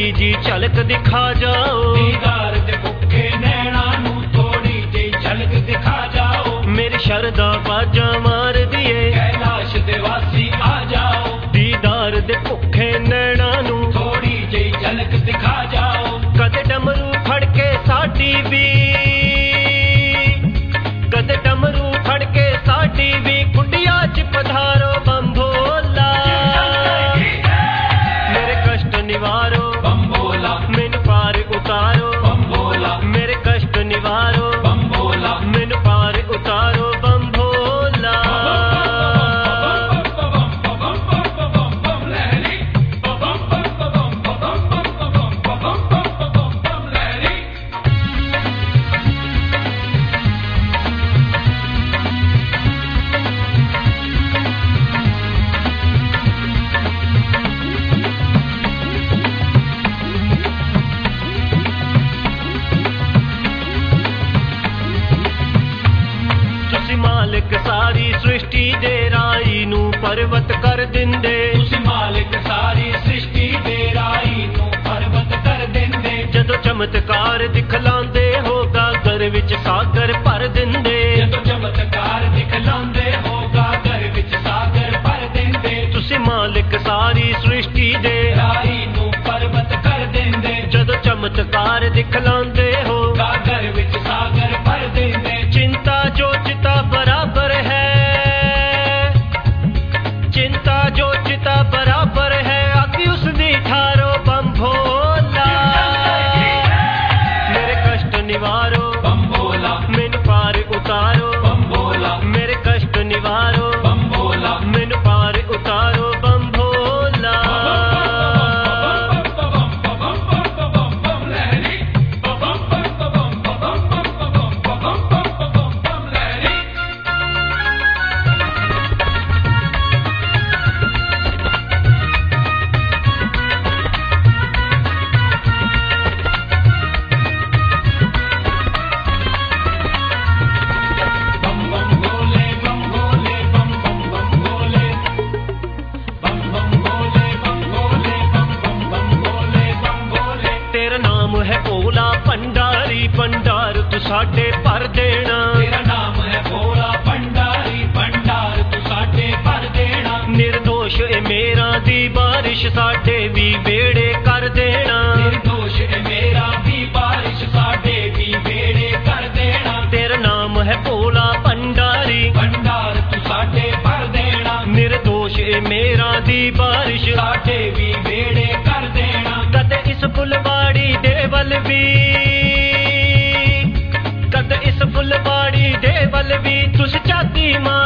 थोड़ी जी झलक दिखा जाओ, दीदार दे भुखे नैना नू थोड़ी जी झलक दिखा जाओ। मेरी शरदा बाजा मार दिए कैलाश दे वासी आ जाओ, दीदार दे भुखे नैना नू थोड़ी जी झलक दिखा जाओ। कद डमरू फड़के साडी भी, कद डमरू फड़के साडी भी कुटिया च पधारो बंभोला, मेरे कष्ट निवारो बंबोला, मैनू पार उतारो बंबोला, मेरे कष्ट निवारो बंबोला, मैनू पार उतारो बंभोला। मालिक सारी सृष्टि दे राई नू पर्वत कर दिंदे, तुसी मालिक सारी सृष्टि दे राई नू पर्वत कर दिंदे। जदों चमत्कार दिखलांदे हो गागर विच सागर भर दिंदे, जदों चमत्कार दिखलांदे हो गागर विच सागर भर दिंदे। तुसी मालिक सारी सृष्टि दे राई नू पर्वत कर दिंदे, जदों चमत्कार दिखलांदे हो गागर विच सागर भर दिंदे। चिंता जो चिता बराबर है, चिंता जो चिता बराबर है, आखी उसदी ठारो बंभोला, मेरे कष्ट निवारो बंबोला, मैनू पार उतारो बंबोला, मेरे कष्ट निवारो बंबोला, मैनू पार उतारो बंभोला। तेरा नाम है भोला भंडारी, भंडार तू साडे भर देना। तेरा नाम है भोला भंडारी, भंडार तू साडे भर देना। निर्दोष ए मेरा दी बारिश साडे भी बेड़े कर देना। निर्दोष है मेरा भी बारिश साडे भी बेड़े कर देना। तेरा नाम है भोला भंडारी, भंडार तू साडे भर देना। निर्दोष ए मेरा दी बारिश साडे भी बेड़े कर देना। कद इस फुलवाड़ी दे वल भी, कद इस फुलवाड़ी दे वल भी तुस चाती मार